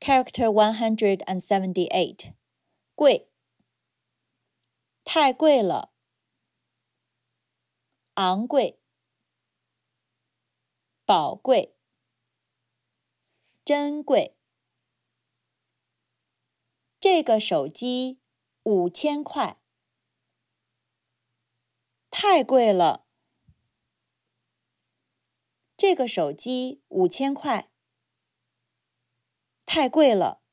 Character 178. 贵，太贵了，昂贵，宝贵，珍贵。这个手机5000块，太贵了。这个手机5000块，太贵了。